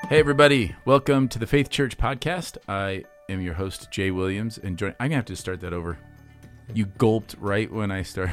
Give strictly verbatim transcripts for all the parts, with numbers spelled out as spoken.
Hey, everybody. Welcome to the Faith Church Podcast. I am your host, Jay Williams. And join- I'm going to have to start that over. You gulped right when I started.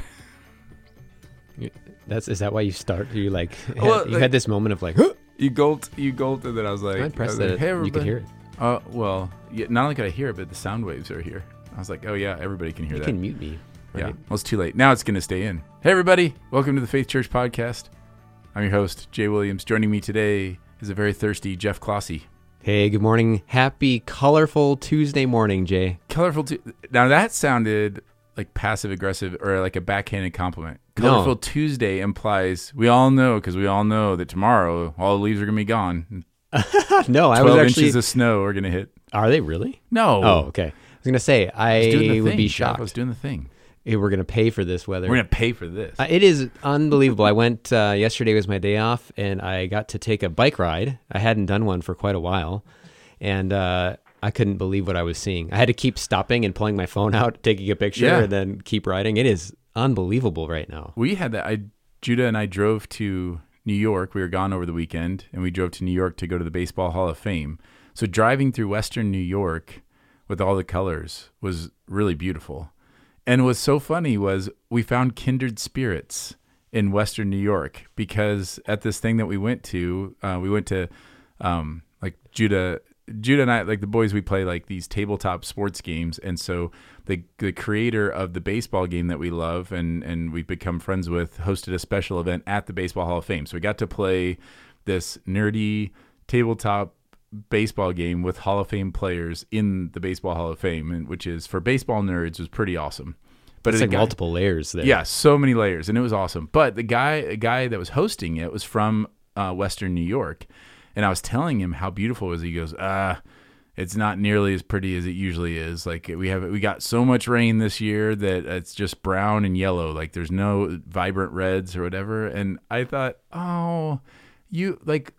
That's is that why you start? You like Well, you like- had this moment of like, huh? You gulped, you gulped, and then I was like, I'm I impressed was that like, hey, you could everybody. hear it. Uh, well, yeah, not only could I hear it, but the sound waves are here. I was like, oh, yeah, everybody can hear You that. can mute me. Right? Yeah, well, it's too late. Now it's going to stay in. Hey, everybody. Welcome to the Faith Church Podcast. I'm your host, Jay Williams. Joining me today is a very thirsty Jeff Clossy. Hey, good morning. Happy colorful Tuesday morning, Jay. Colorful. Tu- now that sounded like passive aggressive or like a backhanded compliment. Colorful No. Tuesday implies we all know because we all know that tomorrow all the leaves are going to be gone. no, I Twelve was actually. inches of snow are going to hit. Are they really? No. Oh, okay. I was gonna say I was doing the I would thing, be Jeff. shocked. I was doing the thing. Hey, we're gonna pay for this weather. We're going to pay for this. Uh, it is unbelievable. I went uh, yesterday was my day off, and I got to take a bike ride. I hadn't done one for quite a while, and uh, I couldn't believe what I was seeing. I had to keep stopping and pulling my phone out, taking a picture, Yeah. and then keep riding. It is unbelievable right now. We had that. I Judah and I drove to New York. We were gone over the weekend, and we drove to New York to go to the Baseball Hall of Fame. So driving through Western New York with all the colors was really beautiful. And what's so funny was we found kindred spirits in Western New York because at this thing that we went to, uh, we went to um, like Judah. Judah and I, like the boys, we play like these tabletop sports games. And so the the creator of the baseball game that we love and, and we've become friends with hosted a special event at the Baseball Hall of Fame. So we got to play this nerdy tabletop baseball game with Hall of Fame players in the Baseball Hall of Fame, and which is for baseball nerds was pretty awesome. But It's it like got- multiple layers there. yeah, so many layers, and it was awesome. But the guy, a guy that was hosting it was from uh, Western New York, and I was telling him how beautiful it was. He goes, "Uh, it's not nearly as pretty as it usually is. Like we have, we got so much rain this year that it's just brown and yellow. Like there's no vibrant reds or whatever." And I thought, oh, you like.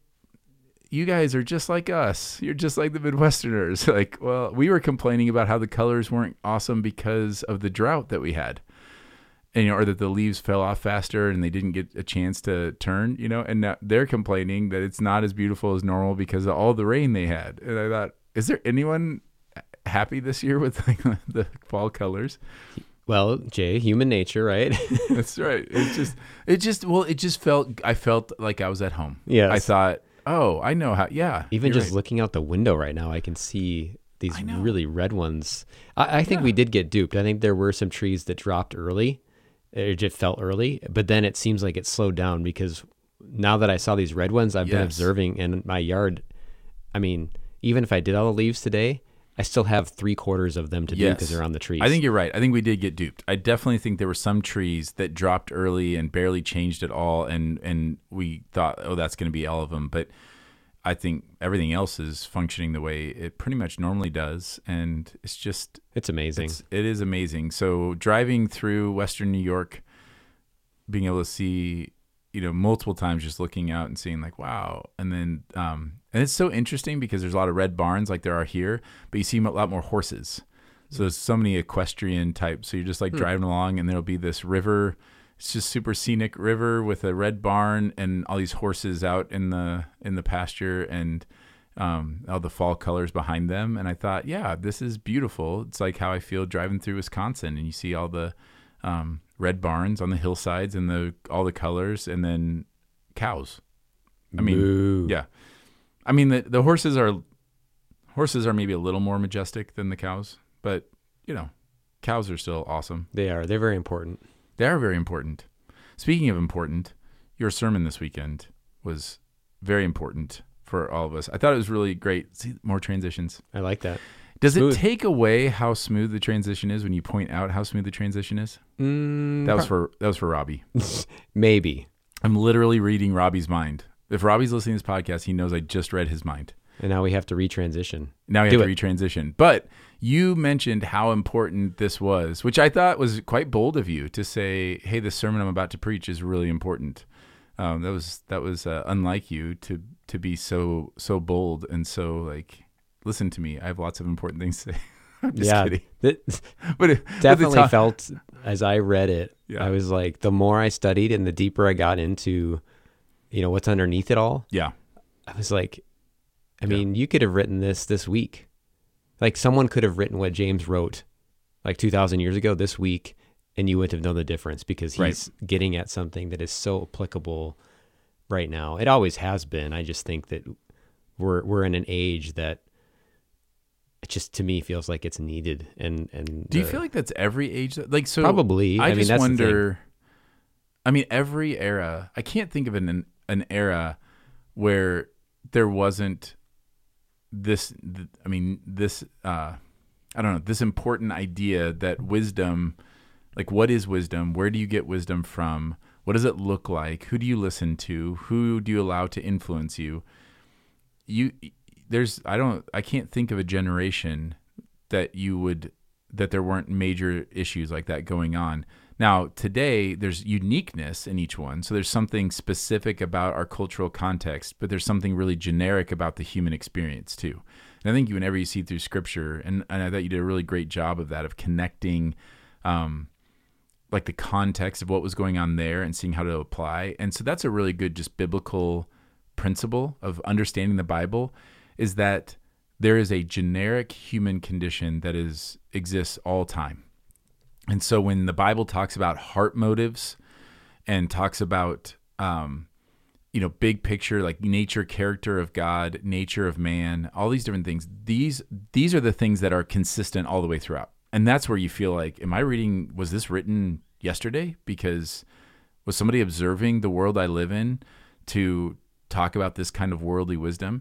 You guys are just like us. You're just like the Midwesterners. Like, well, we were complaining about how the colors weren't awesome because of the drought that we had. And, you know, or that the leaves fell off faster and they didn't get a chance to turn, you know, and now they're complaining that it's not as beautiful as normal because of all the rain they had. And I thought, is there anyone happy this year with like, the fall colors? Well, Jay, human nature, right? That's right. It just, it just, well, it just felt, I felt like I was at home. Yes. I thought, oh, I know how, yeah. Even you're just right. looking out the window right now, I can see these I know. really red ones. I, I think Yeah. we did get duped. I think there were some trees that dropped early. It just felt early, but then it seems like it slowed down because now that I saw these red ones, I've been Yes. observing in my yard. I mean, even if I did all the leaves today, I still have three quarters of them to do Yes. because they're on the trees. I think you're right. I think we did get duped. I definitely think there were some trees that dropped early and barely changed at all, and and we thought, oh, that's going to be all of them. But I think everything else is functioning the way it pretty much normally does, and it's just it's amazing. it's, it is amazing. So driving through Western New York, being able to see, you know, multiple times, just looking out and seeing like, wow, and then um, and it's so interesting because there's a lot of red barns like there are here, but you see a lot more horses. So there's so many equestrian types. So you're just like Hmm. driving along, and there'll be this river. It's just super scenic river with a red barn and all these horses out in the in the pasture and um, all the fall colors behind them. And I thought, yeah, this is beautiful. It's like how I feel driving through Wisconsin, and you see all the um, red barns on the hillsides and the all the colors, and then cows. I mean, Moo. yeah. I mean, the the horses are horses are maybe a little more majestic than the cows, but you know, cows are still awesome. They are. They're very important. They are very important. Speaking of important, your sermon this weekend was very important for all of us. I thought it was really great. See, more transitions. I like that. Does Smooth. it take away how smooth the transition is when you point out how smooth the transition is? Mm, That was for that was for Robbie. maybe. I'm literally reading Robbie's mind. If Robbie's listening to this podcast, he knows I just read his mind. And now we have to retransition. Now we Do have to it. retransition. But you mentioned how important this was, which I thought was quite bold of you to say, hey, the sermon I'm about to preach is really important. Um, that was that was uh, unlike you to to be so so bold and so like, listen to me. I have lots of important things to say. I'm just yeah, kidding. that- But it, definitely but the to- felt as I read it, Yeah. I was like, the more I studied and the deeper I got into, you know, what's underneath it all, Yeah. I was like, I mean, you could have written this this week. Like someone could have written what James wrote like two thousand years ago this week, and you wouldn't have known the difference because he's right. getting at something that is so applicable right now. It always has been. I just think that we're we're in an age that it just to me feels like it's needed. And and do you feel like that's every age? Like so, probably. I, I mean, just that's wonder. I mean, every era. I can't think of an an era where there wasn't this. I mean, this. Uh, I don't know. This important idea that wisdom, like what is wisdom? Where do you get wisdom from? What does it look like? Who do you listen to? Who do you allow to influence you? You. There's I don't I can't think of a generation that you would that there weren't major issues like that going on. Now, today there's uniqueness in each one. So there's something specific about our cultural context, but there's something really generic about the human experience too. And I think whenever you see through scripture, and, and I thought you did a really great job of that, of connecting um, like the context of what was going on there and seeing how to apply. And so that's a really good just biblical principle of understanding the Bible, is that there is a generic human condition that is exists all time. And so when the Bible talks about heart motives and talks about, um, you know, big picture, like nature, character of God, nature of man, all these different things, these these are the things that are consistent all the way throughout. And that's where you feel like, am I reading, was this written yesterday? Because was somebody observing the world I live in to talk about this kind of worldly wisdom?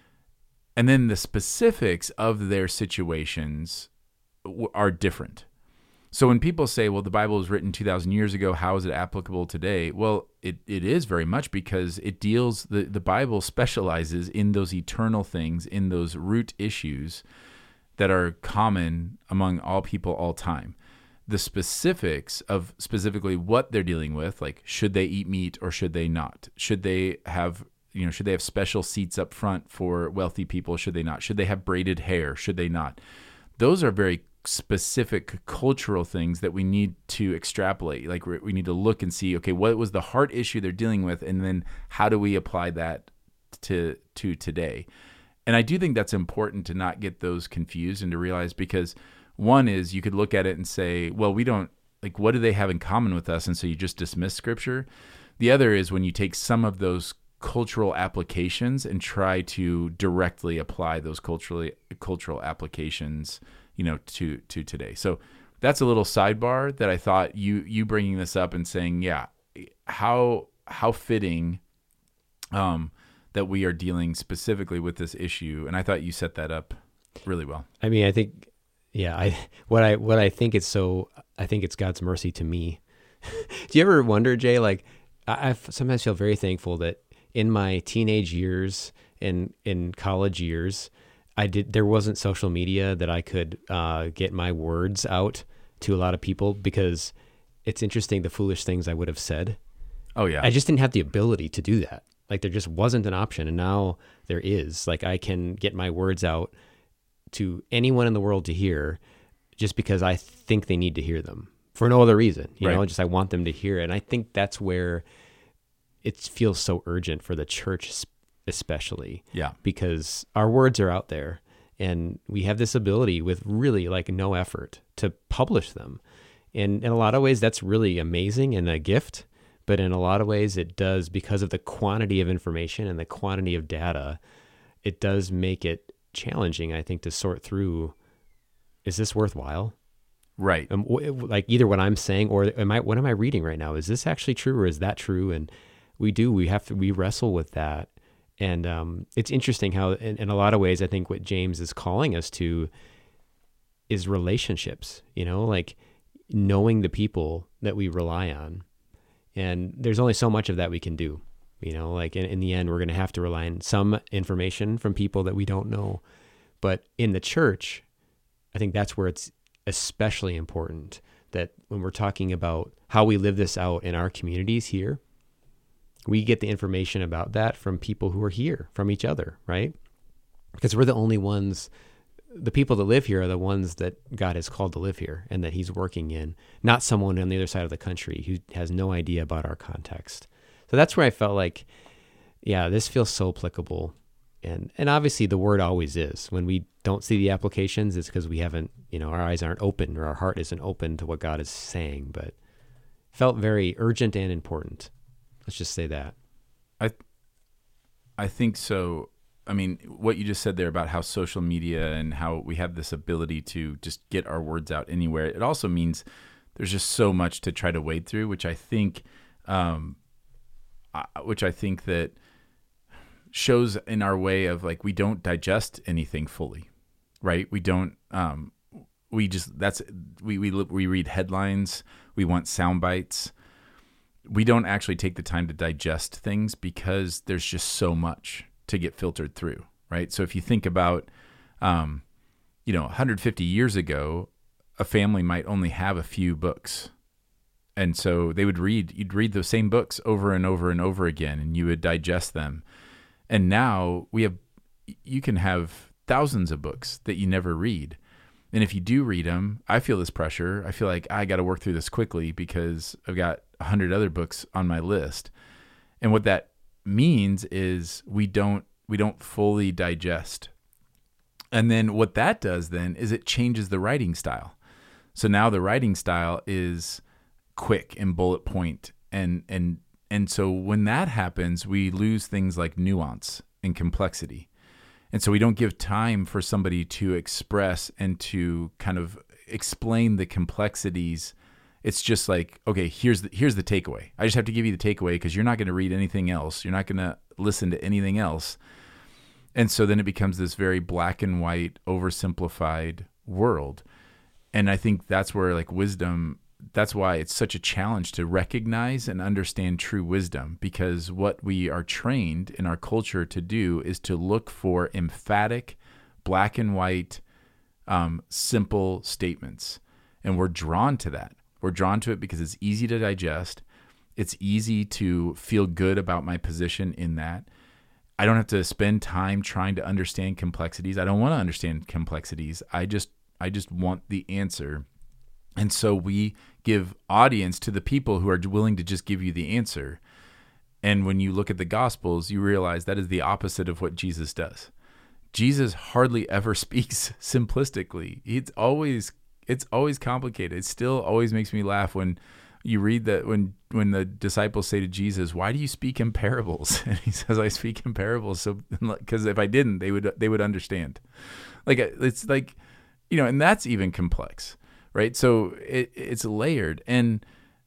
And then the specifics of their situations w- are different. So when people say, well, the Bible was written two thousand years ago, how is it applicable today? Well, it, it is very much, because it deals, the, the Bible specializes in those eternal things, in those root issues that are common among all people all time. The specifics of specifically what they're dealing with, like should they eat meat or should they not? Should they have You know, should they have special seats up front for wealthy people? Should they not? Should they have braided hair? Should they not? Those are very specific cultural things that we need to extrapolate. Like we need to look and see, okay, what was the heart issue they're dealing with? And then how do we apply that to, to today? And I do think that's important to not get those confused and to realize, because one is you could look at it and say, well, we don't, like, what do they have in common with us? And so you just dismiss scripture. The other is when you take some of those cultural applications and try to directly apply those culturally cultural applications, you know, to to today. So that's a little sidebar that I thought you you bringing this up and saying, yeah, how how fitting um, that we are dealing specifically with this issue, and I thought you set that up really well. I mean, I think, yeah, I what I what I think it's so I think it's God's mercy to me. Do you ever wonder, Jay? Like, I, I sometimes feel very thankful that in my teenage years and in college years, I did. There wasn't social media that I could uh, get my words out to a lot of people, because it's interesting the foolish things I would have said. Oh yeah, I just didn't have the ability to do that. Like there just wasn't an option, and now there is. Like I can get my words out to anyone in the world to hear, just because I think they need to hear them for no other reason. You right. know, just I want them to hear it, and I think that's where it feels so urgent for the church especially. Yeah. Because our words are out there, and we have this ability with really like no effort to publish them. And in a lot of ways, that's really amazing and a gift. But in a lot of ways, it does, because of the quantity of information and the quantity of data, it does make it challenging, I think, to sort through, is this worthwhile? Right. Um, like either what I'm saying or am I, what am I reading right now? Is this actually true or is that true? And we do, we have to, we wrestle with that. And um, it's interesting how, in, in a lot of ways, I think what James is calling us to is relationships, you know, like knowing the people that we rely on. And there's only so much of that we can do, you know, like in, in the end, we're going to have to rely on some information from people that we don't know. But in the church, I think that's where it's especially important that when we're talking about how we live this out in our communities here, we get the information about that from people who are here, from each other, right? Because we're the only ones, the people that live here are the ones that God has called to live here and that he's working in, not someone on the other side of the country who has no idea about our context. So that's where I felt like, yeah, this feels so applicable. And and obviously the word always is. When we don't see the applications, it's because we haven't, you know, our eyes aren't open or our heart isn't open to what God is saying. But felt very urgent and important. Let's just say that. I I think so. I mean, what you just said there about how social media and how we have this ability to just get our words out anywhere, it also means there's just so much to try to wade through, which I think, um, which I think that shows in our way of like, we don't digest anything fully, right? We don't, um, we just, that's, we, we, we read headlines. We want sound bites. We don't actually take the time to digest things because there's just so much to get filtered through, right? So if you think about, um, you know, one hundred fifty years ago, a family might only have a few books. And so they would read, you'd read those same books over and over and over again, and you would digest them. And now we have, you can have thousands of books that you never read. And if you do read them, I feel this pressure. I feel like I got to work through this quickly because I've got a hundred other books on my list. And what that means is we don't, we don't fully digest. And then what that does then is it changes the writing style. So now the writing style is quick and bullet point. And, and, and so when that happens, we lose things like nuance and complexity. And so we don't give time for somebody to express and to kind of explain the complexities. It's just like, okay, here's the, here's the takeaway. I just have to give you the takeaway because you're not going to read anything else. You're not going to listen to anything else. And so then it becomes this very black and white, oversimplified world. And I think that's where like wisdom, that's why it's such a challenge to recognize and understand true wisdom, because what we are trained in our culture to do is to look for emphatic, black and white, um, simple statements. And we're drawn to that. We're drawn to it because it's easy to digest. It's easy to feel good about my position in that. I don't have to spend time trying to understand complexities. I don't want to understand complexities. I just, I just want the answer. And so we give audience to the people who are willing to just give you the answer. And when you look at the Gospels, you realize that is the opposite of what Jesus does. Jesus hardly ever speaks simplistically. It's always it's always complicated. It still always makes me laugh when you read that when when the disciples say to Jesus, "Why do you speak in parables?" And he says, "I speak in parables so because if I didn't, they would they would understand." Like it's like, you know, and that's even complex. Right. So it, it's layered. And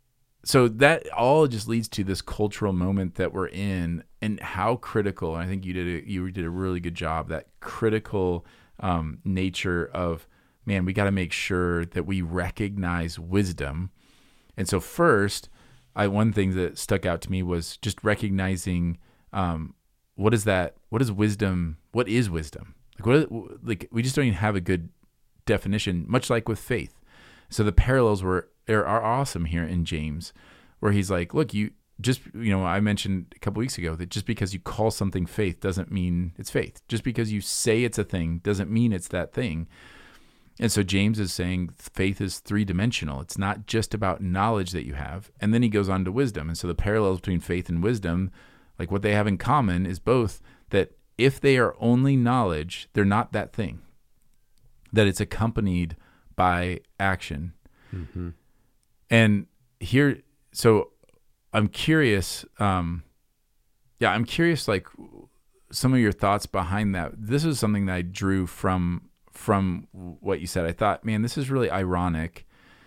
so that all just leads to this cultural moment that we're in and how critical, and I think you did a, you did a really good job, that critical um, nature of, man, we got to make sure that we recognize wisdom. And so first, I one thing that stuck out to me was just recognizing um, what is that? What is wisdom? What is wisdom? Like what? Is, like we just don't even have a good definition, much like with faith. So the parallels were are, are awesome here in James, where he's like, look, you just, you know, I mentioned a couple weeks ago that just because you call something faith doesn't mean it's faith. Just because you say it's a thing doesn't mean it's that thing. And so James is saying faith is three-dimensional. It's not just about knowledge that you have. And then he goes on to wisdom. And so the parallels between faith and wisdom, like what they have in common is both that if they are only knowledge, they're not that thing, that it's accompanied by action. Mm-hmm. And here, so I'm curious, um, yeah, I'm curious, like some of your thoughts behind that. This is something that I drew from, from what you said. I thought, man, this is really ironic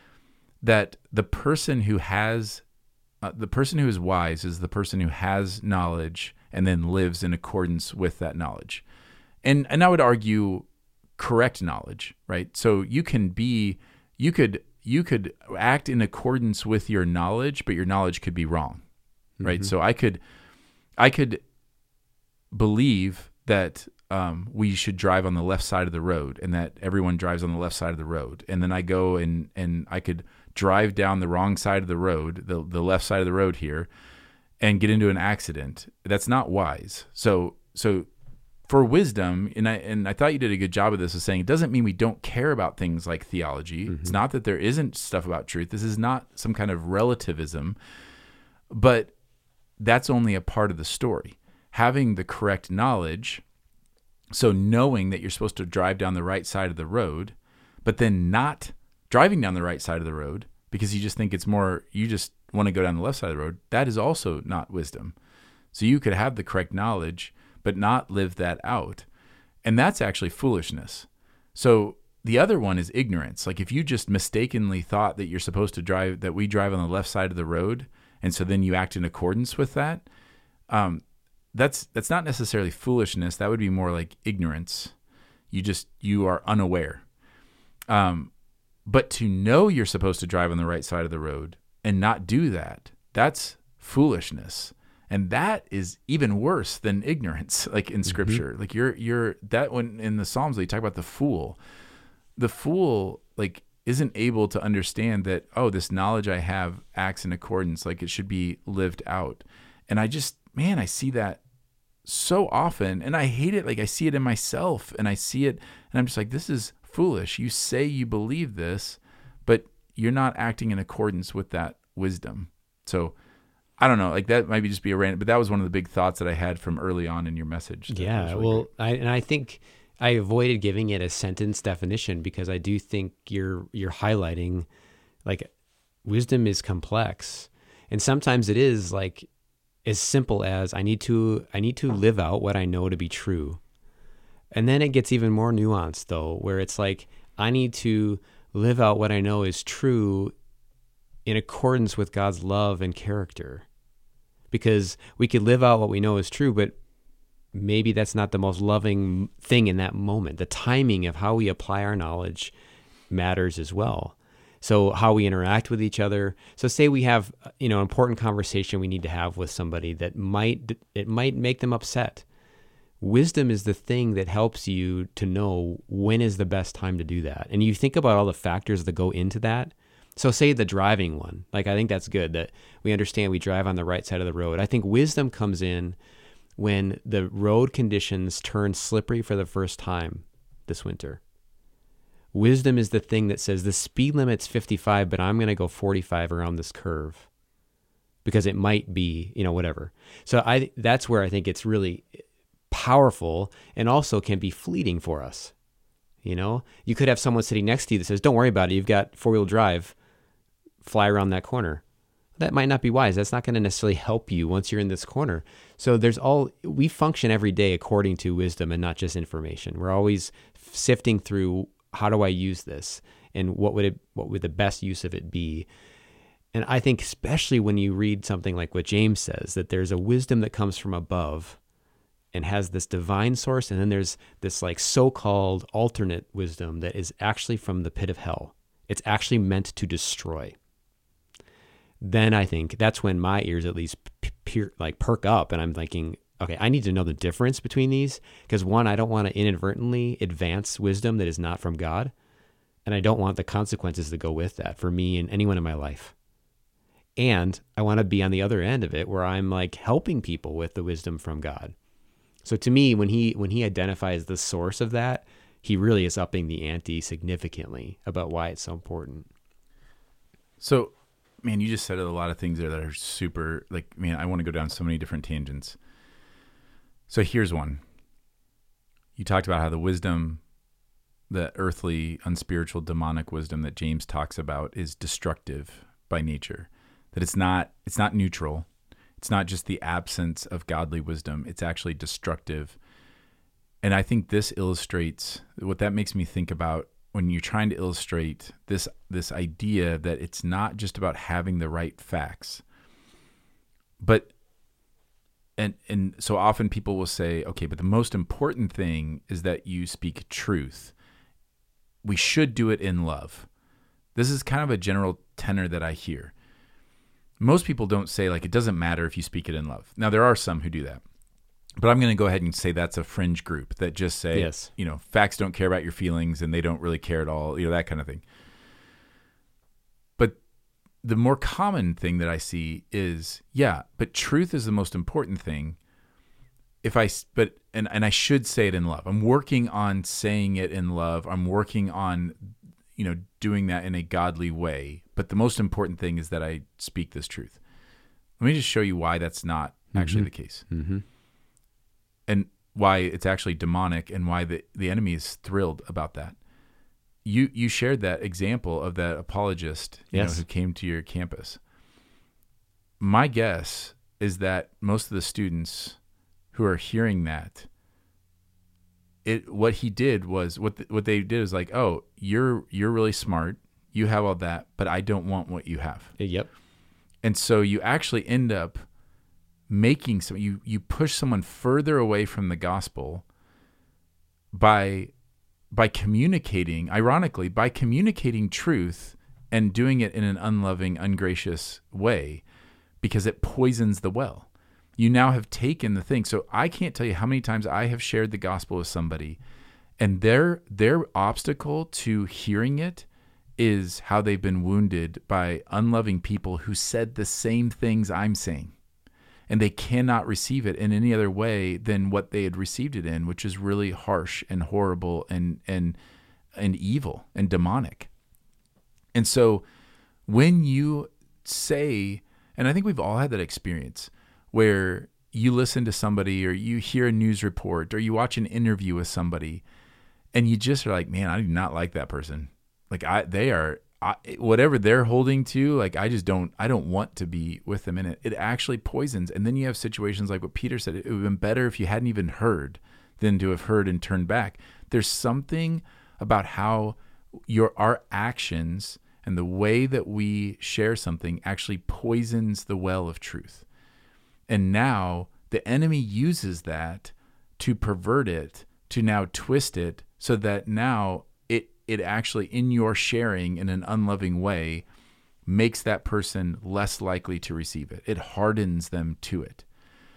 that the person who has, uh, the person who is wise is the person who has knowledge and then lives in accordance with that knowledge. And, and I would argue correct knowledge, right? So you can be, you could, you could act in accordance with your knowledge, but your knowledge could be wrong, right? Mm-hmm. So I could, I could believe that um, we should drive on the left side of the road and that everyone drives on the left side of the road. And then I go and, and I could drive down the wrong side of the road, the, the left side of the road here, and get into an accident. That's not wise. So, so for wisdom, and I and I thought you did a good job of this, of saying it doesn't mean we don't care about things like theology. Mm-hmm. It's not that there isn't stuff about truth. This is not some kind of relativism, but that's only a part of the story. Having the correct knowledge So knowing that you're supposed to drive down the right side of the road, but then not driving down the right side of the road because you just think it's more, you just want to go down the left side of the road, that is also not wisdom. So you could have the correct knowledge, but not live that out. And that's actually foolishness. So the other one is ignorance. Like if you just mistakenly thought that you're supposed to drive, that we drive on the left side of the road, and so then you act in accordance with that, um, that's that's not necessarily foolishness. That would be more like ignorance. You just, you are unaware. Um, but to know you're supposed to drive on the right side of the road and not do that, that's foolishness. And that is even worse than ignorance, like in Scripture. Mm-hmm. Like you're you're that when in the Psalms they talk about the fool. The fool like isn't able to understand that, oh, this knowledge I have acts in accordance, like it should be lived out. And I just, man, I see that so often, and I hate it. Like I see it in myself, and I see it, and I'm just like, this is foolish. You say you believe this, but you're not acting in accordance with that wisdom. So I don't know, like that might be just be a random, but that was one of the big thoughts that I had from early on in your message. Yeah, really well, I, and I think I avoided giving it a sentence definition because I do think you're you're highlighting like wisdom is complex, and sometimes it is like as simple as I need to I need to live out what I know to be true. And then it gets even more nuanced though, where it's like I need to live out what I know is true in accordance with God's love and character. Because we could live out what we know is true, but maybe that's not the most loving thing in that moment. The timing of how we apply our knowledge matters as well. So how we interact with each other. So say we have, you know, an important conversation we need to have with somebody that might, it might make them upset. Wisdom is the thing that helps you to know when is the best time to do that. And you think about all the factors that go into that. So say the driving one, like I think that's good that we understand we drive on the right side of the road. I think wisdom comes in when the road conditions turn slippery for the first time this winter. Wisdom is the thing that says the speed limit's fifty-five, but I'm going to go forty-five around this curve because it might be, you know, whatever. So I that's where I think it's really powerful and also can be fleeting for us. You know, you could have someone sitting next to you that says, don't worry about it. You've got four-wheel drive. Fly around that corner. That might not be wise. That's not going to necessarily help you once you're in this corner. So there's all, we function every day according to wisdom and not just information. We're always sifting through, how do I use this? And what would it, what would the best use of it be? And I think especially when you read something like what James says, that there's a wisdom that comes from above and has this divine source. And then there's this like so-called alternate wisdom that is actually from the pit of hell. It's actually meant to destroy. Then I think that's when my ears at least pe- like perk up and I'm thinking, okay, I need to know the difference between these because one, I don't want to inadvertently advance wisdom that is not from God. And I don't want the consequences that go with that for me and anyone in my life. And I want to be on the other end of it where I'm like helping people with the wisdom from God. So to me, when he when he identifies the source of that, he really is upping the ante significantly about why it's so important. So, man, you just said a lot of things there that are super, like, man, I want to go down so many different tangents. So here's one. You talked about how the wisdom, the earthly, unspiritual, demonic wisdom that James talks about is destructive by nature. That it's not, it's not neutral. It's not just the absence of godly wisdom. It's actually destructive. And I think this illustrates what that makes me think about when you're trying to illustrate this this idea that it's not just about having the right facts, but and and so often people will say, okay, but the most important thing is that you speak truth. We should do it in love. This is kind of a general tenor that I hear. Most people don't say, like, it doesn't matter if you speak it in love. Now, there are some who do that. But I'm going to go ahead and say that's a fringe group that just say, yes, you know, facts don't care about your feelings and they don't really care at all, you know, that kind of thing. But the more common thing that I see is, yeah, but truth is the most important thing. If I, but, and, and I should say it in love. I'm working on saying it in love. I'm working on, you know, doing that in a godly way. But the most important thing is that I speak this truth. Let me just show you why that's not actually mm-hmm. the case. Mm-hmm. And why it's actually demonic and why the, the enemy is thrilled about that. You you shared that example of that apologist you Yes. know, who came to your campus. My guess is that most of the students who are hearing that, it what he did was what the, what they did is like, oh, you're you're really smart, you have all that, but I don't want what you have. Yep. And so you actually end up making some you you push someone further away from the gospel by by communicating, ironically, by communicating truth and doing it in an unloving, ungracious way, because it poisons the well. You now have taken the thing. So I can't tell you how many times I have shared the gospel with somebody, and their their obstacle to hearing it is how they've been wounded by unloving people who said the same things I'm saying. And they cannot receive it in any other way than what they had received it in, which is really harsh and horrible and and and evil and demonic. And so when you say, and I think we've all had that experience, where you listen to somebody or you hear a news report or you watch an interview with somebody and you just are like, man, I do not like that person. Like I, they are, I, whatever they're holding to, like, I just don't, I don't want to be with them in it. It actually poisons. And then you have situations like what Peter said, it would have been better if you hadn't even heard than to have heard and turned back. There's something about how your, our actions and the way that we share something actually poisons the well of truth. And now the enemy uses that to pervert it, to now twist it so that now it it actually, in your sharing in an unloving way, makes that person less likely to receive it. It hardens them to it.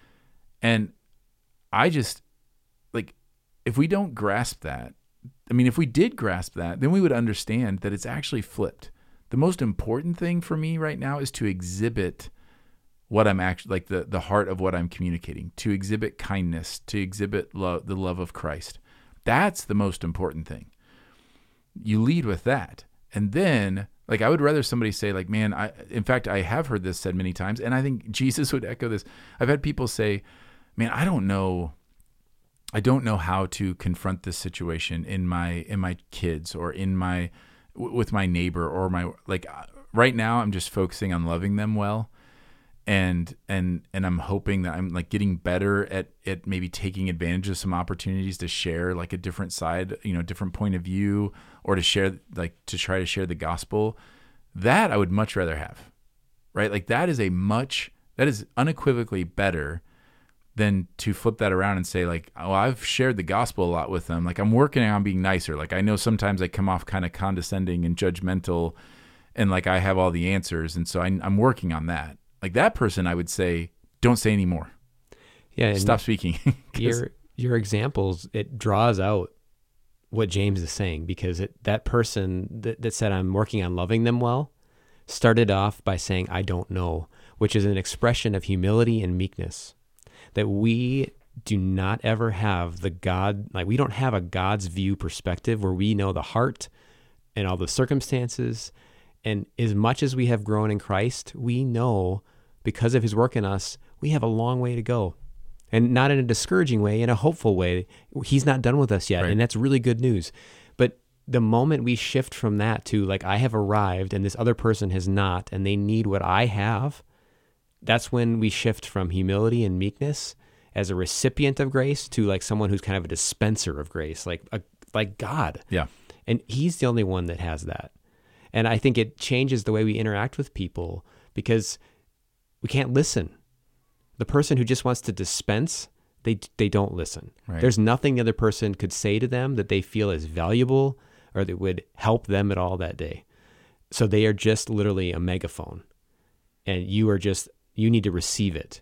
And I just, like, if we don't grasp that, I mean, if we did grasp that, then we would understand that it's actually flipped. The most important thing for me right now is to exhibit what I'm actually, like the, the heart of what I'm communicating, to exhibit kindness, to exhibit love, the love of Christ. That's the most important thing. You lead with that. And then, like, I would rather somebody say, like, man, I, in fact, I have heard this said many times, and I think Jesus would echo this. I've had people say, man, I don't know, I don't know how to confront this situation in my, in my kids or in my, with my neighbor or my, like, right now I'm just focusing on loving them well. And, and, and I'm hoping that I'm like getting better at, at maybe taking advantage of some opportunities to share like a different side, you know, different point of view, or to share, like to try to share the gospel. That I would much rather have, right? Like that is a much, that is unequivocally better than to flip that around and say like, oh, I've shared the gospel a lot with them. Like I'm working on being nicer. Like I know sometimes I come off kind of condescending and judgmental and like I have all the answers. And so I, I'm working on that. Like that person, I would say, don't say any more. Yeah. And stop speaking. your, your examples, it draws out what James is saying, because it, that person that, that said, I'm working on loving them well, started off by saying, I don't know, which is an expression of humility and meekness, that we do not ever have the God, like we don't have a God's view perspective where we know the heart and all the circumstances. And as much as we have grown in Christ, we know because of his work in us, we have a long way to go. And not in a discouraging way, in a hopeful way. He's not done with us yet, right. And that's really good news. But the moment we shift from that to like, I have arrived and this other person has not, and they need what I have, that's when we shift from humility and meekness as a recipient of grace to like someone who's kind of a dispenser of grace, like a, like God. Yeah. And he's the only one that has that. And I think it changes the way we interact with people because we can't listen. The person who just wants to dispense, they they don't listen. Right. There's nothing the other person could say to them that they feel is valuable or that would help them at all that day. So they are just literally a megaphone. And you are just, you need to receive it.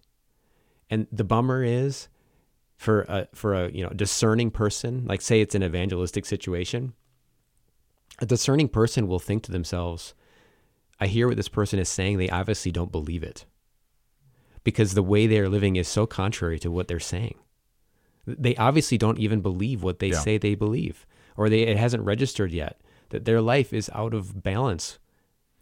And the bummer is for a, for a you know discerning person, like say it's an evangelistic situation, a discerning person will think to themselves, I hear what this person is saying. They obviously don't believe it because the way they're living is so contrary to what they're saying. They obviously don't even believe what they yeah. say they believe, or they, it hasn't registered yet that their life is out of balance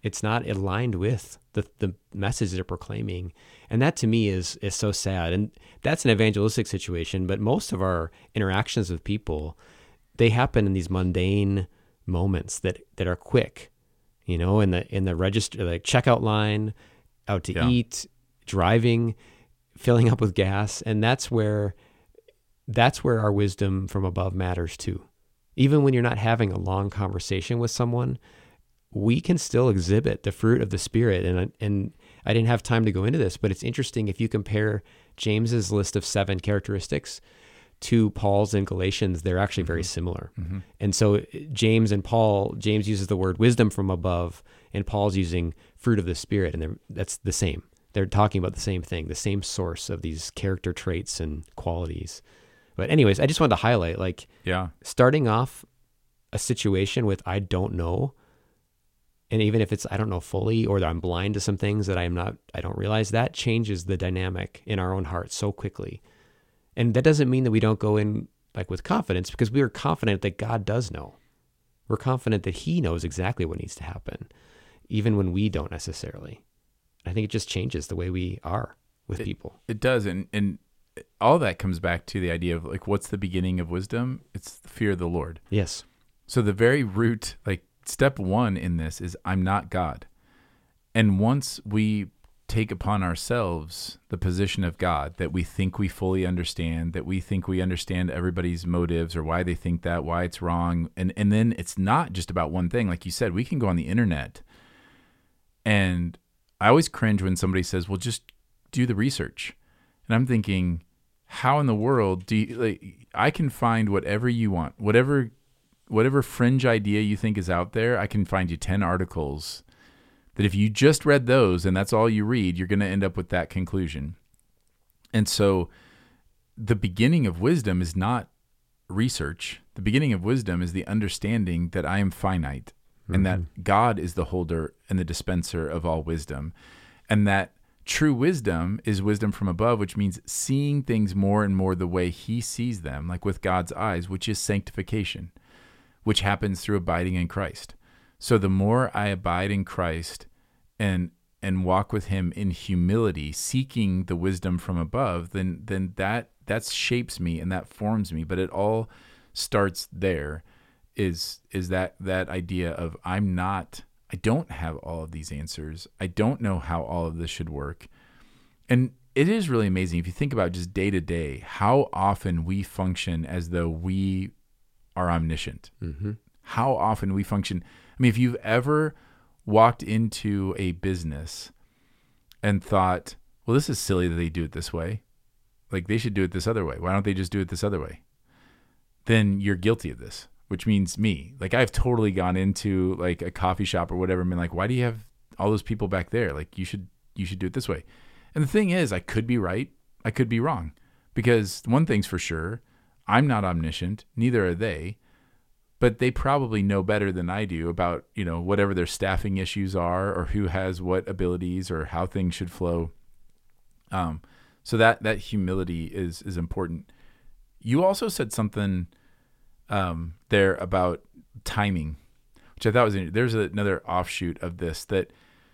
It's not aligned with the the message they're proclaiming. And that to me is is so sad. And that's an evangelistic situation, but most of our interactions with people, they happen in these mundane moments that, that are quick, you know, in the in the register, like checkout line, out to Yeah. eat, driving, filling up with gas. And that's where that's where our wisdom from above matters too. Even when you're not having a long conversation with someone, we can still exhibit the fruit of the Spirit. And, and I didn't have time to go into this, but it's interesting if you compare James's list of seven characteristics to Paul's in Galatians, they're actually very similar. Mm-hmm. And so James and Paul, James uses the word wisdom from above, and Paul's using fruit of the Spirit, and they're, that's the same. They're talking about the same thing, the same source of these character traits and qualities. But anyways, I just wanted to highlight, like, Yeah. starting off a situation with I don't know, and even if it's I don't know fully, or that I'm blind to some things that I'm not, I don't realize, that changes the dynamic in our own hearts so quickly. And that doesn't mean that we don't go in like with confidence, because we are confident that God does know. We're confident that He knows exactly what needs to happen, even when we don't necessarily. I think it just changes the way we are with It- people. It does. And, and all that comes back to the idea of like, what's the beginning of wisdom? It's the fear of the Lord. Yes. So the very root, like step one in this is I'm not God. And once we take upon ourselves the position of God, that we think we fully understand, that we think we understand everybody's motives or why they think that, why it's wrong. And, and then it's not just about one thing. Like you said, we can go on the internet, and I always cringe when somebody says, well, just do the research. And I'm thinking, how in the world do you, like, I can find whatever you want, whatever whatever fringe idea you think is out there, I can find you ten articles that if you just read those and that's all you read, you're going to end up with that conclusion. And so the beginning of wisdom is not research. The beginning of wisdom is the understanding that I am finite, mm-hmm. and that God is the holder and the dispenser of all wisdom. And that true wisdom is wisdom from above, which means seeing things more and more the way He sees them, like with God's eyes, which is sanctification, which happens through abiding in Christ. So the more I abide in Christ and and walk with Him in humility, seeking the wisdom from above, then then that that shapes me and that forms me. But it all starts there, is is that that idea of I'm not, I don't have all of these answers. I don't know how all of this should work. And it is really amazing if you think about just day to day, how often we function as though we are omniscient. Mm-hmm. How often we function. I mean, if you've ever walked into a business and thought, well, this is silly that they do it this way. Like, they should do it this other way. Why don't they just do it this other way? Then you're guilty of this, which means me. Like, I've totally gone into like a coffee shop or whatever and been like, why do you have all those people back there? Like, you should, you should do it this way. And the thing is, I could be right. I could be wrong, because one thing's for sure, I'm not omniscient. Neither are they. But they probably know better than I do about, you know, whatever their staffing issues are, or who has what abilities, or how things should flow. Um, so that that humility is is important. You also said something um, there about timing, which I thought was interesting. There's another offshoot of this, that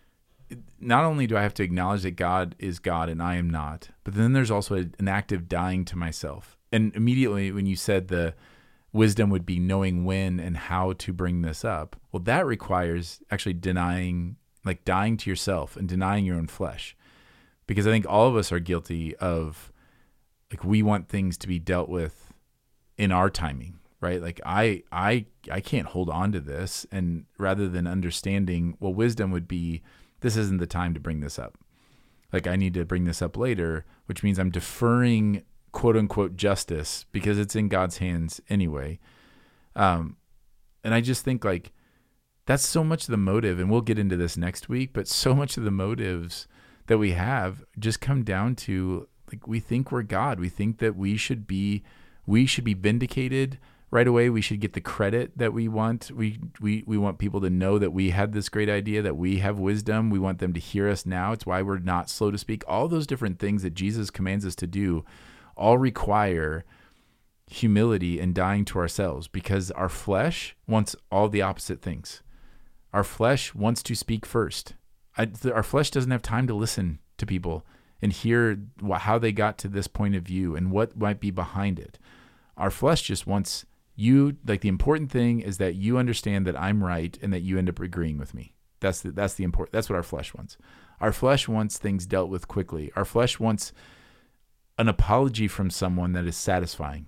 not only do I have to acknowledge that God is God and I am not, but then there's also a, an active dying to myself. And immediately when you said the wisdom would be knowing when and how to bring this up, well, that requires actually denying, like dying to yourself and denying your own flesh. Because I think all of us are guilty of, like, we want things to be dealt with in our timing, right? Like I, I, I can't hold on to this. And rather than understanding, well, wisdom would be, this isn't the time to bring this up. Like, I need to bring this up later, which means I'm deferring quote unquote justice because it's in God's hands anyway. Um, and I just think, like, that's so much of the motive, and we'll get into this next week, but so much of the motives that we have just come down to, like, we think we're God. We think that we should be, we should be vindicated right away. We should get the credit that we want. We, we, we want people to know that we had this great idea, that we have wisdom. We want them to hear us now. It's why we're not slow to speak. All those different things that Jesus commands us to do all require humility and dying to ourselves, because our flesh wants all the opposite things. Our flesh wants to speak first. I, th- our flesh doesn't have time to listen to people and hear wh- how they got to this point of view and what might be behind it. Our flesh just wants you, like the important thing is that you understand that I'm right and that you end up agreeing with me. That's the, that's the important, that's what our flesh wants. Our flesh wants things dealt with quickly. Our flesh wants an apology from someone that is satisfying.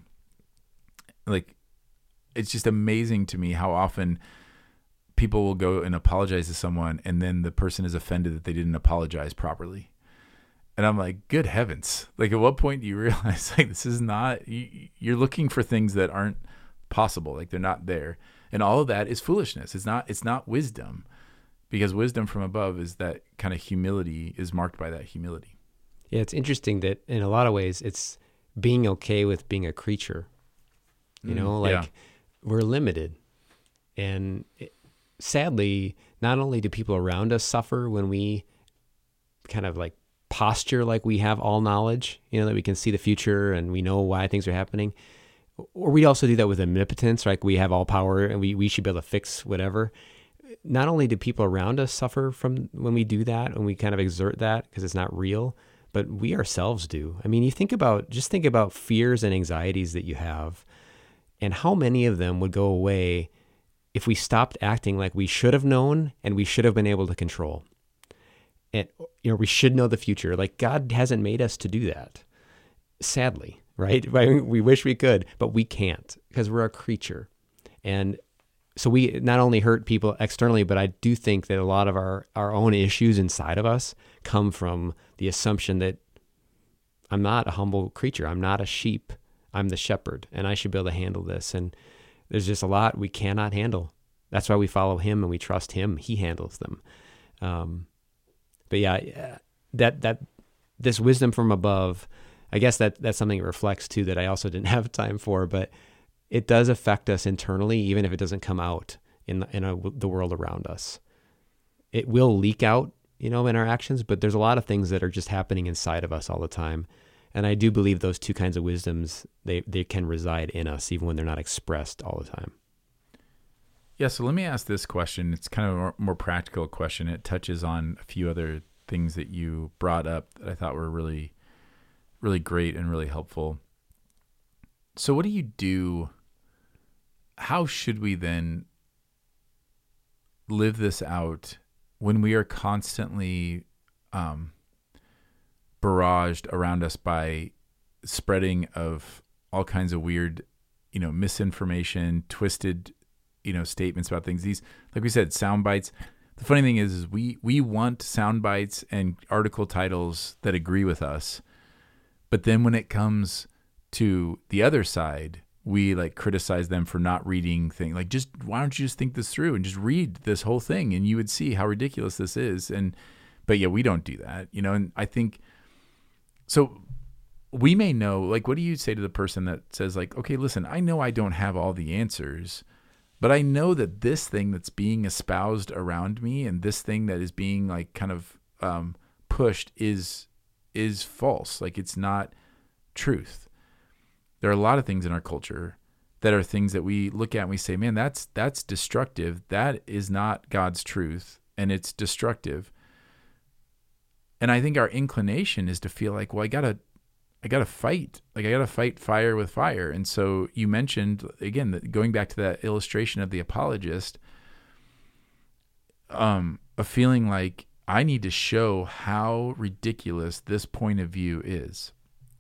Like, it's just amazing to me how often people will go and apologize to someone and then the person is offended that they didn't apologize properly. And I'm like, good heavens. Like, at what point do you realize, like, this is not, you, you're looking for things that aren't possible. Like, they're not there. And all of that is foolishness. It's not, it's not wisdom, because wisdom from above is that kind of humility, is marked by that humility. Yeah, it's interesting that in a lot of ways, it's being okay with being a creature. You know, Mm, like yeah. we're limited. And it, sadly, not only do people around us suffer when we kind of like posture like we have all knowledge, you know, that we can see the future and we know why things are happening, or we also do that with omnipotence, like we have all power and we, we should be able to fix whatever. Not only do people around us suffer from when we do that, when we kind of exert that because it's not real, but we ourselves do. I mean, you think about, just think about fears and anxieties that you have, and how many of them would go away if we stopped acting like we should have known and we should have been able to control. And, you know, we should know the future. Like, God hasn't made us to do that, sadly, right? We wish we could, but we can't because we're a creature. And so we not only hurt people externally, but I do think that a lot of our, our own issues inside of us come from the assumption that I'm not a humble creature. I'm not a sheep. I'm the shepherd, and I should be able to handle this. And there's just a lot we cannot handle. That's why we follow him and we trust him. He handles them. Um, but yeah, that that this wisdom from above, I guess that that's something it reflects too that I also didn't have time for, but it does affect us internally, even if it doesn't come out in the, in a, the world around us. It will leak out, you know, in our actions, but there's a lot of things that are just happening inside of us all the time. And I do believe those two kinds of wisdoms, they, they can reside in us, even when they're not expressed all the time. Yeah, so let me ask this question. It's kind of a more, more practical question. It touches on a few other things that you brought up that I thought were really, really great and really helpful. So what do you do? How should we then live this out when we are constantly um, barraged around us by spreading of all kinds of weird, you know, misinformation, twisted, you know, statements about things? These, like we said, sound bites. The funny thing is, is we, we want sound bites and article titles that agree with us. But then when it comes to the other side, we like criticize them for not reading things. Like, just, why don't you just think this through and just read this whole thing and you would see how ridiculous this is. And, but yeah, we don't do that, you know? And I think, so we may know, like, what do you say to the person that says like, okay, listen, I know I don't have all the answers, but I know that this thing that's being espoused around me and this thing that is being like kind of um, pushed is, is false. Like, it's not truth. There are a lot of things in our culture that are things that we look at and we say, man, that's, that's destructive. That is not God's truth, and it's destructive. And I think our inclination is to feel like, well, I gotta, I gotta fight. Like, I gotta fight fire with fire. And so you mentioned, again, that going back to that illustration of the apologist, um, a feeling like I need to show how ridiculous this point of view is.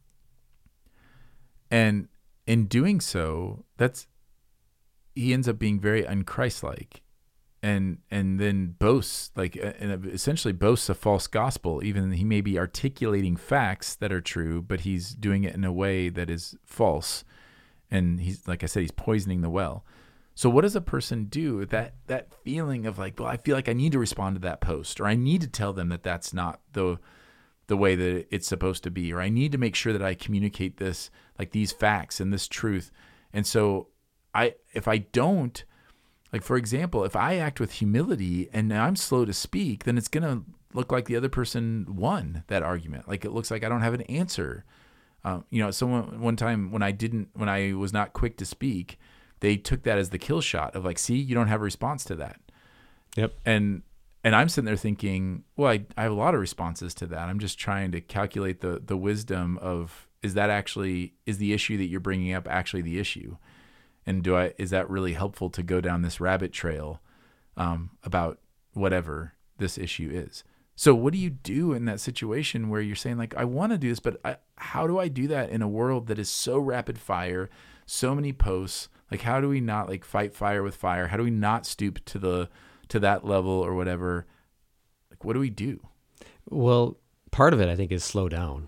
And in doing so, that's, he ends up being very unchristlike, and and then boasts, like, and essentially boasts a false gospel. Even he may be articulating facts that are true, but he's doing it in a way that is false. And he's, like I said, he's poisoning the well. So what does a person do with that, that feeling of like, well, I feel like I need to respond to that post, or I need to tell them that that's not the the way that it's supposed to be, or I need to make sure that I communicate this, like these facts and this truth. And so I, if I don't, like, for example, if I act with humility and I'm slow to speak, then it's going to look like the other person won that argument. Like, it looks like I don't have an answer. Um, you know, someone, one time when I didn't, when I was not quick to speak, they took that as the kill shot of like, see, you don't have a response to that. Yep. And and I'm sitting there thinking, well, I, I have a lot of responses to that. I'm just trying to calculate the the wisdom of, is that actually, is the issue that you're bringing up actually the issue? And do I, is that really helpful to go down this rabbit trail um, about whatever this issue is? So what do you do in that situation where you're saying, like, I want to do this, but I, how do I do that in a world that is so rapid fire, so many posts? Like, how do we not like fight fire with fire? How do we not stoop to the to that level or whatever? Like, what do we do? Well, part of it, I think, is slow down.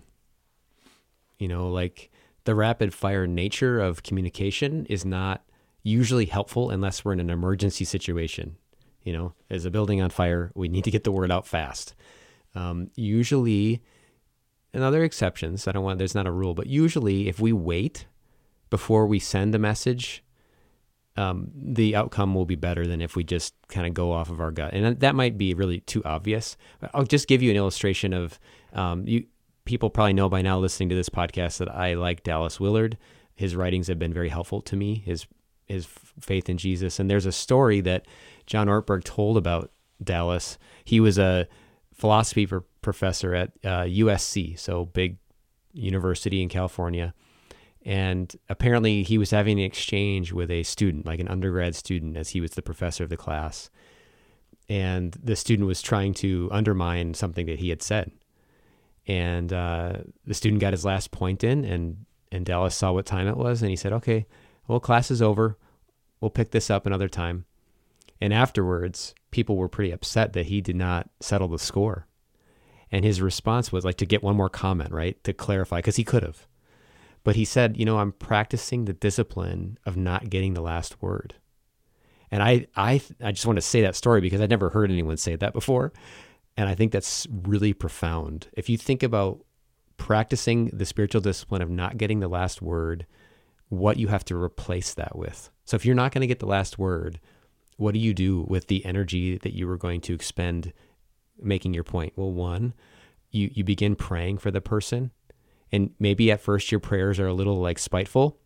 You know, like the rapid fire nature of communication is not usually helpful unless we're in an emergency situation. You know, as a building on fire, we need to get the word out fast. Um, usually, and other exceptions, I don't want, there's not a rule, but usually if we wait before we send a message, um, the outcome will be better than if we just kind of go off of our gut. And that might be really too obvious. I'll just give you an illustration of, um, you people probably know by now listening to this podcast that I like Dallas Willard. His writings have been very helpful to me, his his faith in Jesus. And there's a story that John Ortberg told about Dallas. He was a philosophy pro- professor at uh, U S C, so big university in California. And apparently he was having an exchange with a student, like an undergrad student, as he was the professor of the class. And the student was trying to undermine something that he had said. And uh, the student got his last point in, and, and Dallas saw what time it was, and he said, okay, well, class is over. We'll pick this up another time. And afterwards, people were pretty upset that he did not settle the score. And his response was like to get one more comment, right, to clarify, because he could have. But he said, you know, I'm practicing the discipline of not getting the last word. And I, I, I just want to say that story because I'd never heard anyone say that before. And I think that's really profound. If you think about practicing the spiritual discipline of not getting the last word, what you have to replace that with. So if you're not going to get the last word, what do you do with the energy that you were going to expend making your point? Well, one, you, you begin praying for the person. And maybe at first your prayers are a little like spiteful,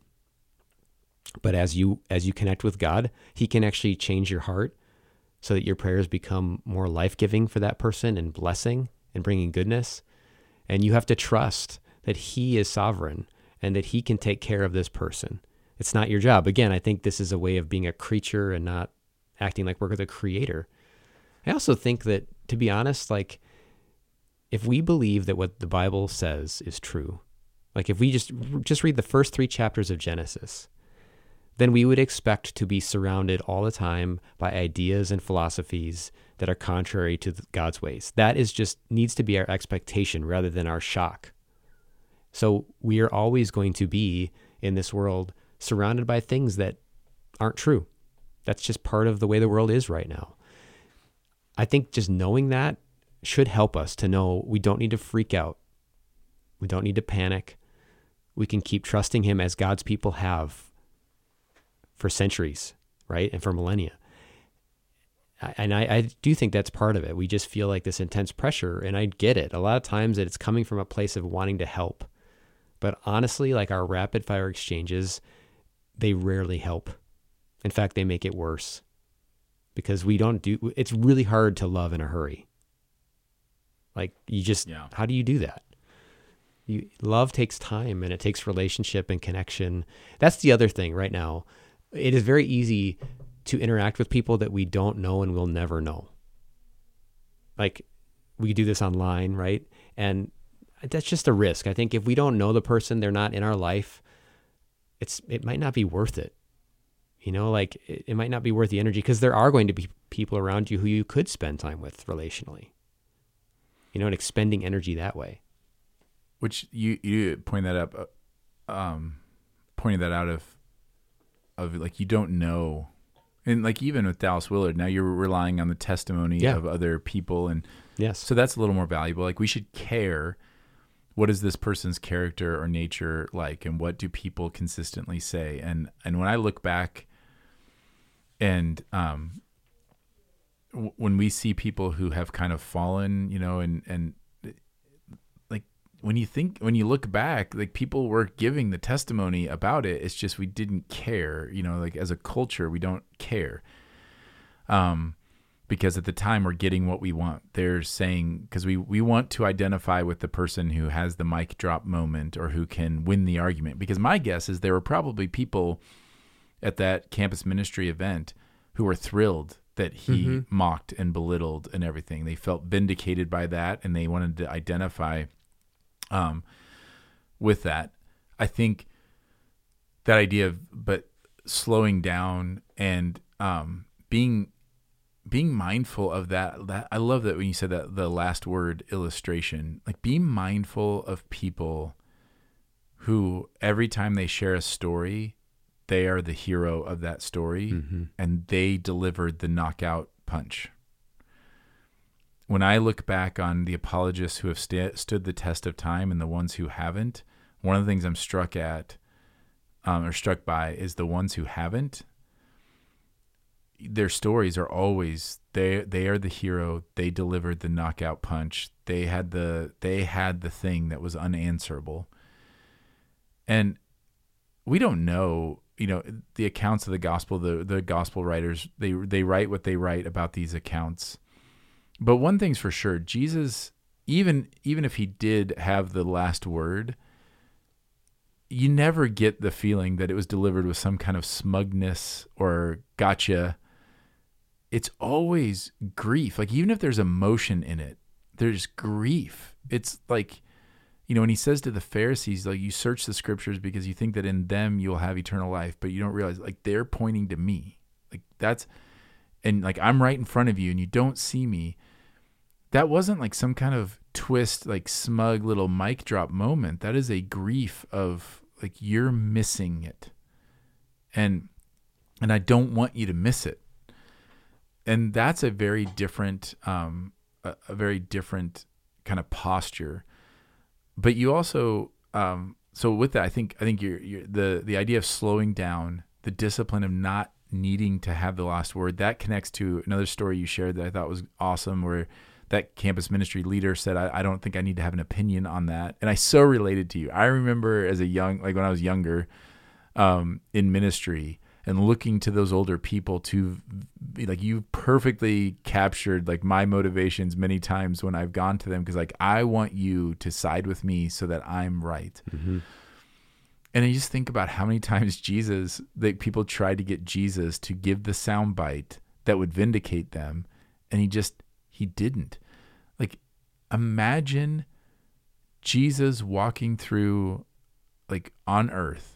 but as you as you connect with God, he can actually change your heart so that your prayers become more life-giving for that person and blessing and bringing goodness. And you have to trust that he is sovereign and that he can take care of this person. It's not your job. Again, I think this is a way of being a creature and not acting like we're the creator. I also think that, to be honest, like, if we believe that what the Bible says is true, like if we just just read the first three chapters of Genesis, then we would expect to be surrounded all the time by ideas and philosophies that are contrary to God's ways. That is just needs to be our expectation rather than our shock. So we are always going to be in this world surrounded by things that aren't true. That's just part of the way the world is right now. I think just knowing that should help us to know we don't need to freak out. We don't need to panic. We can keep trusting him as God's people have for centuries, right? And for millennia. And I, I do think that's part of it. We just feel like this intense pressure, and I get it. A lot of times that it's coming from a place of wanting to help. But honestly, like our rapid fire exchanges, they rarely help. In fact, they make it worse because we don't do, it's really hard to love in a hurry. Like you just, yeah. How do you do that? You, love takes time and it takes relationship and connection. That's the other thing right now. It is very easy to interact with people that we don't know and will never know. Like we do this online, right? And that's just a risk. I think if we don't know the person, they're not in our life, it's it might not be worth it. You know, like it, it might not be worth the energy because there are going to be people around you who you could spend time with relationally. You know, and expending energy that way. Which you you point that up, um, pointing that out of of like you don't know, and like even with Dallas Willard, now you're relying on the testimony yeah. of other people, and yes, so that's a little more valuable. Like we should care. What is this person's character or nature like, and what do people consistently say? And and when I look back, and um, w- when we see people who have kind of fallen, you know, and and like when you think when you look back, like people were giving the testimony about it. It's just we didn't care, you know, like as a culture, we don't care. Um, because at the time we're getting what we want. They're saying, because we, we want to identify with the person who has the mic drop moment or who can win the argument. Because my guess is there were probably people at that campus ministry event who were thrilled that he mm-hmm. mocked and belittled and everything. They felt vindicated by that, and they wanted to identify um, with that. I think that idea of, but slowing down and um, being being mindful of that, that. I love that when you said that, the last word illustration, like be mindful of people who every time they share a story, they are the hero of that story, mm-hmm. and they delivered the knockout punch. When I look back on the apologists who have st- stood the test of time and the ones who haven't, one of the things I'm struck at um, or struck by is the ones who haven't. Their stories are always they they are the hero. They delivered the knockout punch. They had the they had the thing that was unanswerable. And we don't know, you know, the accounts of the gospel, the the gospel writers, they they write what they write about these accounts. But one thing's for sure, Jesus, even even if he did have the last word, you never get the feeling that it was delivered with some kind of smugness or gotcha. It's always grief. Like, even if there's emotion in it, there's grief. It's like, you know, when he says to the Pharisees, like, you search the scriptures because you think that in them you'll have eternal life, but you don't realize, like, they're pointing to me. Like, that's, and like, I'm right in front of you and you don't see me. That wasn't like some kind of twist, like smug little mic drop moment. That is a grief of like, you're missing it. And, and I don't want you to miss it. And that's a very different, um, a, a very different kind of posture. But you also, um, so with that, I think, I think you're, you're the, the idea of slowing down, the discipline of not needing to have the last word, that connects to another story you shared that I thought was awesome, where that campus ministry leader said, I, I don't think I need to have an opinion on that. And I so related to you. I remember as a young, like when I was younger, um, in ministry, and looking to those older people to be like, you perfectly captured like my motivations many times when I've gone to them. Cause like, I want you to side with me so that I'm right. Mm-hmm. And I just think about how many times Jesus, that people tried to get Jesus to give the soundbite that would vindicate them. And he just, he didn't. Like, imagine Jesus walking through like on earth.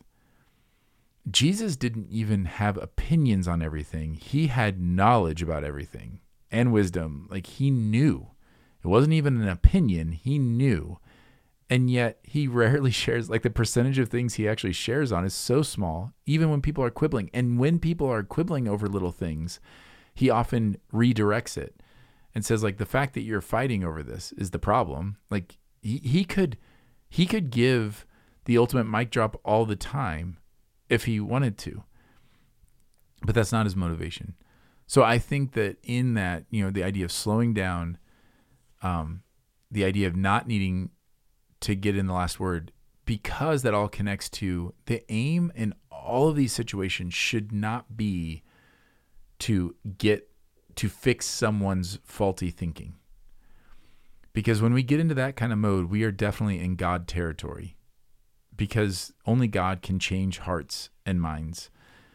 Jesus didn't even have opinions on everything. He had knowledge about everything and wisdom. Like, he knew. It wasn't even an opinion. He knew. And yet he rarely shares, like the percentage of things he actually shares on is so small, even when people are quibbling. And when people are quibbling over little things, he often redirects it and says, like, the fact that you're fighting over this is the problem. Like, he, he could, he could give the ultimate mic drop all the time if he wanted to, but that's not his motivation. So I think that in that, you know, the idea of slowing down, um, the idea of not needing to get in the last word, because that all connects to the aim in all of these situations should not be to get to fix someone's faulty thinking. Because when we get into that kind of mode, we are definitely in God territory, because only God can change hearts and minds.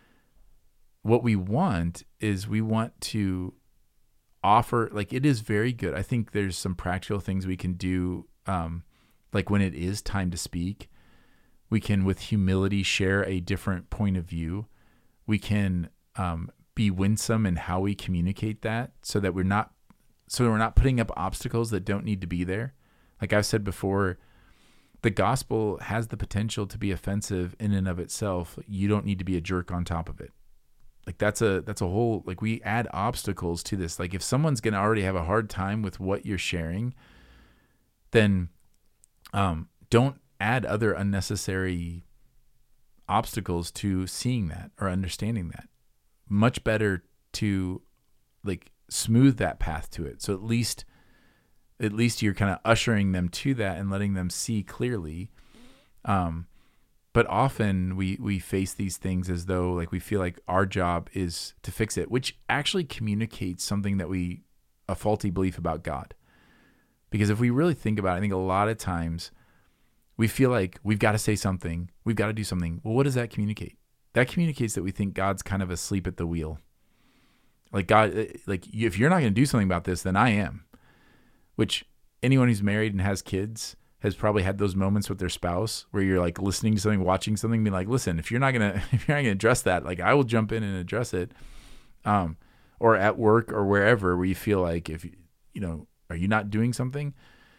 What we want is we want to offer, like, it is very good. I think there's some practical things we can do. Um, like when it is time to speak, we can, with humility, share a different point of view. We can um, be winsome in how we communicate that, so that we're not, so that we're not putting up obstacles that don't need to be there. Like I've said before, the gospel has the potential to be offensive in and of itself. You don't need to be a jerk on top of it. Like that's a, that's a whole, like we add obstacles to this. Like if someone's going to already have a hard time with what you're sharing, then um, don't add other unnecessary obstacles to seeing that or understanding that. Much better to like smooth that path to it. So at least at least you're kind of ushering them to that and letting them see clearly. Um, But often we, we face these things as though like we feel like our job is to fix it, which actually communicates something that we, a faulty belief about God. Because if we really think about it, I think a lot of times we feel like we've got to say something, we've got to do something. Well, what does that communicate? That communicates that we think God's kind of asleep at the wheel. Like God, like if you're not going to do something about this, then I am. Which anyone who's married and has kids has probably had those moments with their spouse where you're like listening to something, watching something, being like, listen, if you're not going to, if you're not going to address that, like I will jump in and address it. Um, or at work or wherever where you feel like if, you know, are you not doing something?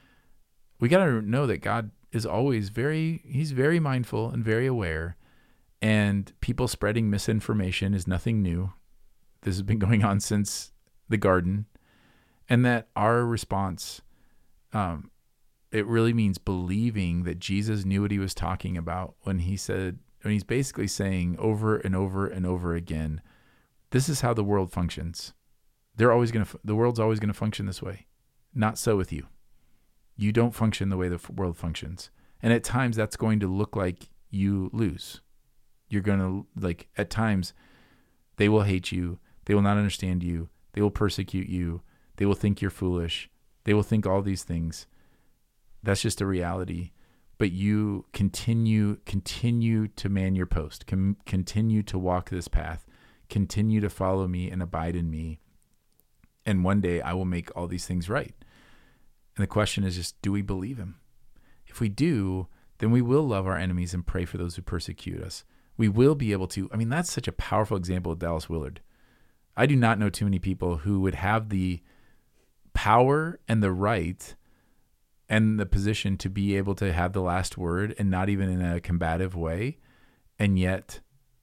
We got to know that God is always very, he's very mindful and very aware, and people spreading misinformation is nothing new. This has been going on since the garden, and that our response, um, it really means believing that Jesus knew what he was talking about when he said, when he's basically saying over and over and over again, this is how the world functions. They're always going to, the world's always going to function this way. Not so with you. You don't function the way the world functions. And at times that's going to look like you lose. You're going to, like, at times they will hate you. They will not understand you. They will persecute you. They will think you're foolish. They will think all these things. That's just a reality. But you continue, continue to man your post. Com- continue to walk this path. Continue to follow me and abide in me. And one day I will make all these things right. And the question is just, do we believe him? If we do, then we will love our enemies and pray for those who persecute us. We will be able to, I mean, that's such a powerful example of Dallas Willard. I do not know too many people who would have the power and the right and the position to be able to have the last word, and not even in a combative way, and yet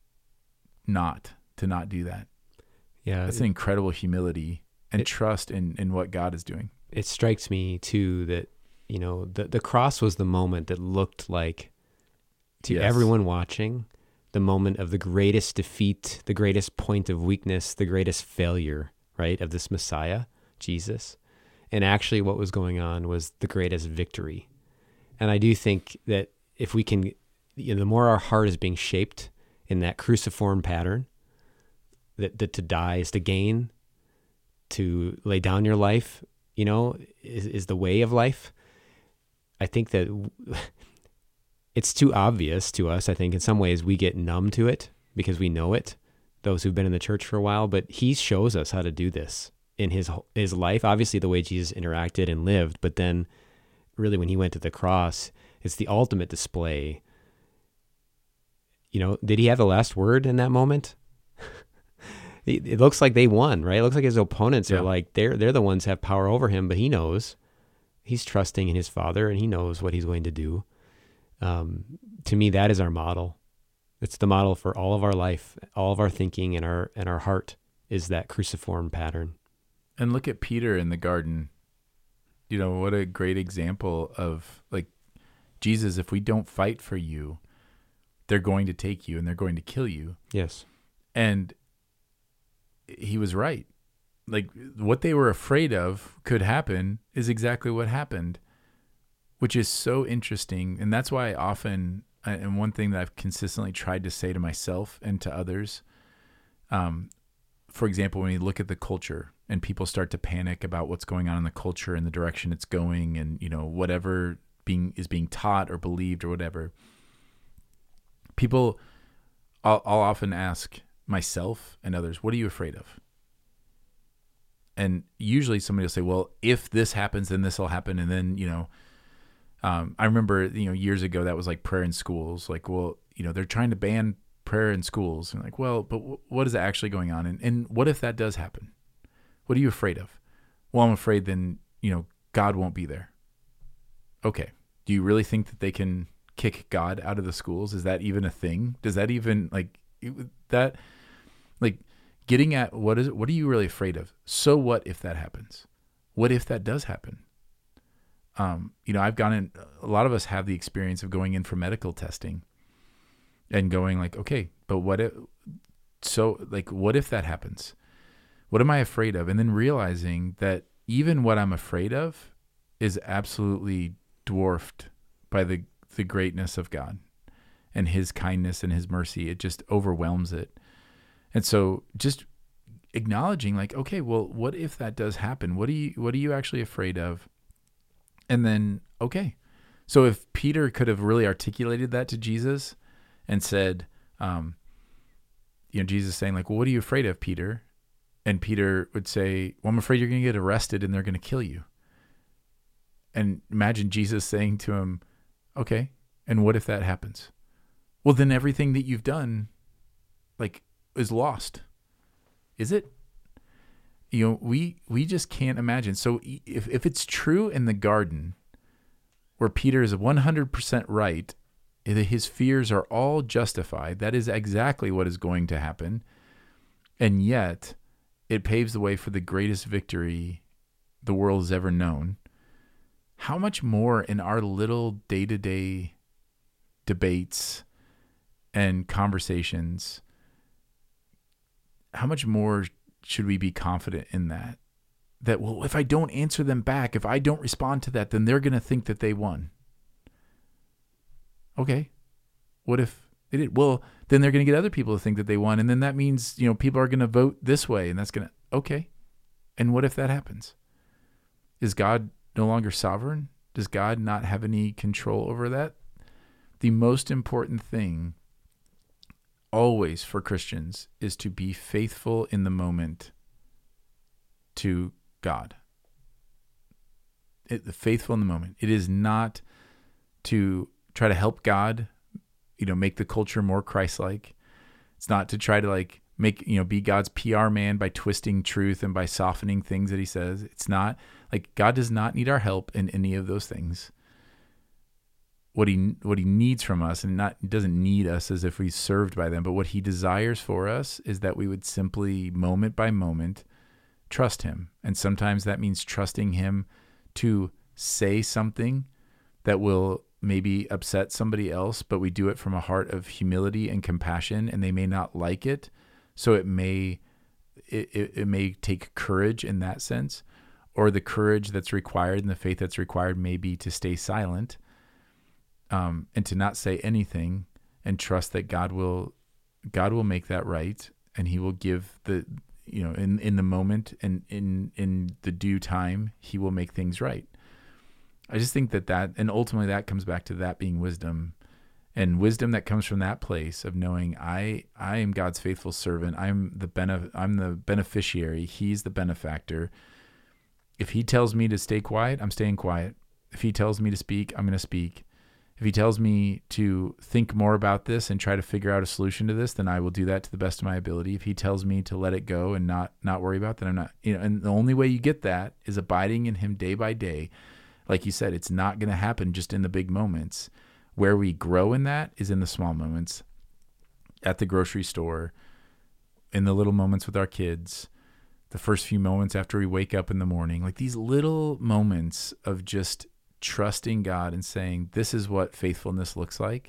not, to not do that. Yeah. That's an incredible humility and it, trust in, in what God is doing. It strikes me too that, you know, the, the cross was the moment that looked like, to Yes. everyone watching, the moment of the greatest defeat, the greatest point of weakness, the greatest failure, right, of this Messiah, Jesus. And actually what was going on was the greatest victory. And I do think that if we can, you know, the more our heart is being shaped in that cruciform pattern, that, that to die is to gain, to lay down your life, you know, is, is the way of life. I think that it's too obvious to us. I think in some ways we get numb to it because we know it, those who've been in the church for a while, but he shows us how to do this in his his life, obviously the way Jesus interacted and lived, but then really when he went to the cross, it's the ultimate display. You know, did he have the last word in that moment? it, it looks like they won, right? It looks like his opponents Yeah. are like, they're, they're the ones who have power over him, but he knows. He's trusting in his Father, and he knows what he's going to do. Um, to me, that is our model. It's the model for all of our life, all of our thinking, and our and our heart is that cruciform pattern. And look at Peter in the garden. You know, what a great example of, like, Jesus, if we don't fight for you, they're going to take you and they're going to kill you. Yes. And he was right. Like, what they were afraid of could happen is exactly what happened, which is so interesting. And that's why I often, and one thing that I've consistently tried to say to myself and to others, um, for example, when you look at the culture and people start to panic about what's going on in the culture and the direction it's going, and, you know, whatever being is being taught or believed or whatever, people, I'll, I'll often ask myself and others, what are you afraid of? And usually somebody will say, well, if this happens, then this will happen. And then, you know, um, I remember, you know, years ago, that was like prayer in schools. Like, well, you know, they're trying to ban prayer in schools. And like, well, but w- what is actually going on? And, and what if that does happen? What are you afraid of? Well, I'm afraid then, you know, God won't be there. Okay. Do you really think that they can kick God out of the schools? Is that even a thing? Does that even, like, that, like, getting at what is it, what are you really afraid of? So what if that happens? What if that does happen? Um, you know, I've gone in, a lot of us have the experience of going in for medical testing and going like, okay, but what if, so like, what if that happens? What am I afraid of? And then realizing that even what I'm afraid of is absolutely dwarfed by the, the greatness of God and his kindness and his mercy. It just overwhelms it. And so just acknowledging like, okay, well, what if that does happen? What are you, what are you actually afraid of? And then, okay. So if Peter could have really articulated that to Jesus and said, um, you know, Jesus saying like, well, what are you afraid of, Peter? And Peter would say, well, I'm afraid you're going to get arrested and they're going to kill you. And imagine Jesus saying to him, okay, and what if that happens? Well, then everything that you've done, like, is lost. Is it? You know, we we just can't imagine. So if if it's true in the garden, where Peter is one hundred percent right, his fears are all justified, that is exactly what is going to happen. And yet, it paves the way for the greatest victory the world has ever known. How much more in our little day-to-day debates and conversations, how much more should we be confident in that? That, well, if I don't answer them back, if I don't respond to that, then they're going to think that they won. Okay. What if they did? Well, then they're going to get other people to think that they won. And then that means, you know, people are going to vote this way, and that's going to, okay. And what if that happens? Is God no longer sovereign? Does God not have any control over that? The most important thing always for Christians is to be faithful in the moment to God. It, faithful in the moment. It is not to try to help God, you know, make the culture more Christ-like. It's not to try to like make, you know, be God's P R man by twisting truth and by softening things that he says. It's not like God does not need our help in any of those things. What he what he needs from us, and not doesn't need us as if we're served by them, but what he desires for us is that we would simply, moment by moment, trust him. And sometimes that means trusting him to say something that will maybe upset somebody else, but we do it from a heart of humility and compassion, and they may not like it. So it may it, it, it may take courage in that sense, or the courage that's required and the faith that's required may be to stay silent. Um, and to not say anything and trust that God will, God will make that right, and he will give the, you know, in, in the moment and in, in the due time, he will make things right. I just think that that, and ultimately that comes back to that being wisdom, and wisdom that comes from that place of knowing I, I am God's faithful servant. I'm the benef- I'm the beneficiary. He's the benefactor. If he tells me to stay quiet, I'm staying quiet. If he tells me to speak, I'm going to speak. If he tells me to think more about this and try to figure out a solution to this, then I will do that to the best of my ability. If he tells me to let it go and not not worry about that, I'm not, you know, and the only way you get that is abiding in him day by day. Like you said, it's not going to happen just in the big moments. Where we grow in that is in the small moments, at the grocery store, in the little moments with our kids, the first few moments after we wake up in the morning, like these little moments of just trusting God and saying, this is what faithfulness looks like.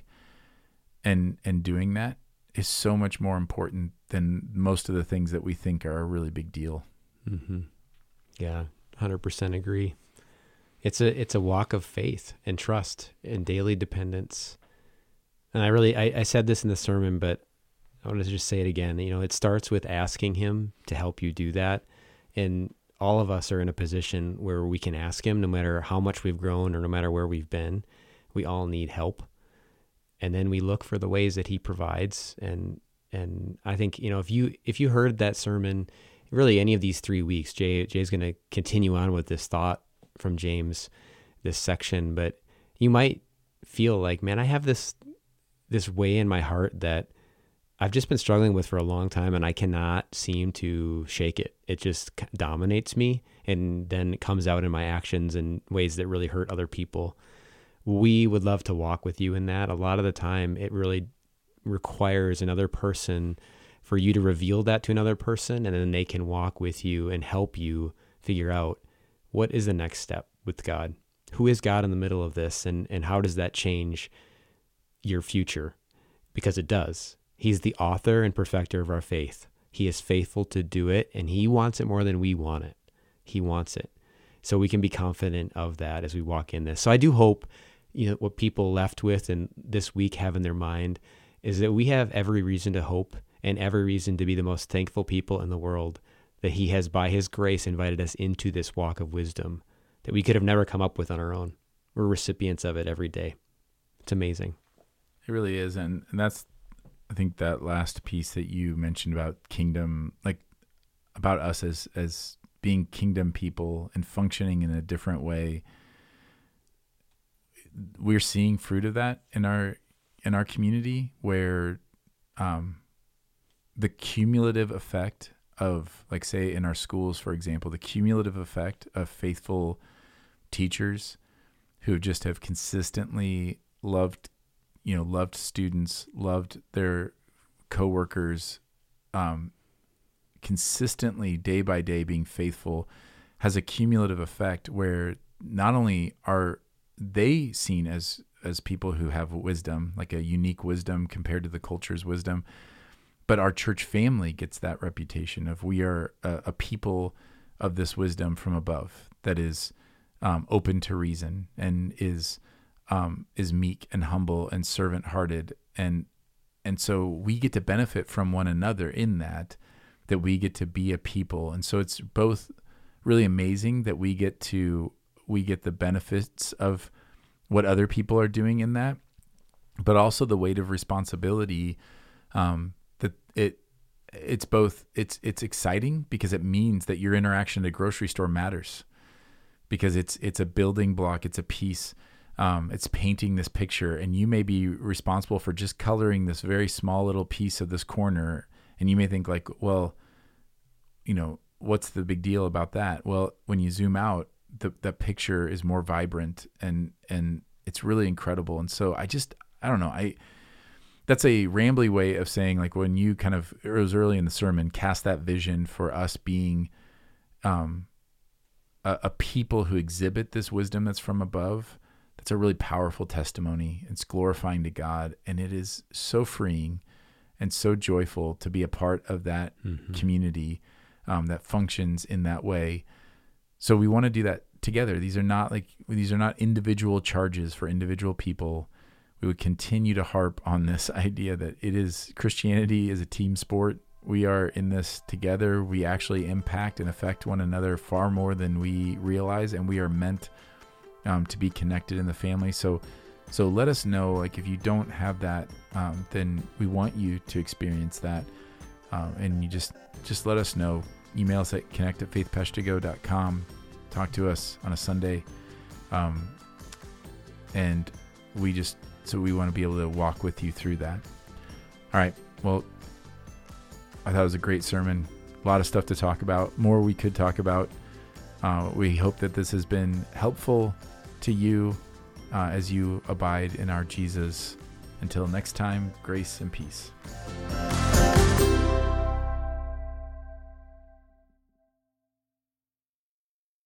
And, and doing that is so much more important than most of the things that we think are a really big deal. Mm-hmm. Yeah. one hundred percent agree. It's a, it's a walk of faith and trust and daily dependence. And I really, I, I said this in the sermon, but I want to just say it again. You know, it starts with asking him to help you do that. And all of us are in a position where we can ask him, no matter how much we've grown or no matter where we've been. We all need help. And then we look for the ways that he provides. And and I think, you know, if you if you heard that sermon, really any of these three weeks, Jay Jay's going to continue on with this thought from James, this section. But you might feel like, man, I have this this way in my heart that I've just been struggling with for a long time, and I cannot seem to shake it. It just dominates me, and then it comes out in my actions in ways that really hurt other people. We would love to walk with you in that. A lot of the time, it really requires another person for you to reveal that to another person, and then they can walk with you and help you figure out what is the next step with God. Who is God in the middle of this, and, and how does that change your future? Because it does. He's the author and perfecter of our faith. He is faithful to do it, and he wants it more than we want it. He wants it. So we can be confident of that as we walk in this. So I do hope, you know, what people left with and this week have in their mind is that we have every reason to hope and every reason to be the most thankful people in the world, that he has, by his grace, invited us into this walk of wisdom that we could have never come up with on our own. We're recipients of it every day. It's amazing. It really is. And, and that's, I think that last piece that you mentioned about kingdom, like about us as, as being kingdom people and functioning in a different way. We're seeing fruit of that in our, in our community, where, um, the cumulative effect of, like, say in our schools, for example, the cumulative effect of faithful teachers who just have consistently loved, you know, loved students, loved their coworkers, um, consistently day by day being faithful, has a cumulative effect where not only are they seen as, as people who have wisdom, like a unique wisdom compared to the culture's wisdom, but our church family gets that reputation of we are a, a people of this wisdom from above that is um, open to reason and is um, is meek and humble and servant-hearted, and and so we get to benefit from one another in that that we get to be a people, and so it's both really amazing that we get to we get the benefits of what other people are doing in that, but also the weight of responsibility. Um, that it it's both it's it's exciting because it means that your interaction at a grocery store matters, because it's it's a building block, it's a piece, um, it's painting this picture, and you may be responsible for just coloring this very small little piece of this corner, and you may think like, well, you know, what's the big deal about that? Well, when you zoom out, the the picture is more vibrant, and and it's really incredible. And so I just I don't know I. That's a rambly way of saying, like, when you kind of, it was early in the sermon, cast that vision for us being um, a, a people who exhibit this wisdom that's from above. That's a really powerful testimony. It's glorifying to God. And it is so freeing and so joyful to be a part of that mm-hmm. community um, that functions in that way. So we want to do that together. These are not like, these are not individual charges for individual people. We would continue to harp on this idea that it is, Christianity is a team sport. We are in this together. We actually impact and affect one another far more than we realize, and we are meant um, to be connected in the family. So, so let us know, like, if you don't have that, um, then we want you to experience that. Um, and you just, just let us know. Email us at connect at faith peshtigo dot com. Talk to us on a Sunday. Um, and we just, So we want to be able to walk with you through that. All right. Well, I thought it was a great sermon. A lot of stuff to talk about. More we could talk about. Uh, we hope that this has been helpful to you uh, as you abide in our Jesus. Until next time, grace and peace.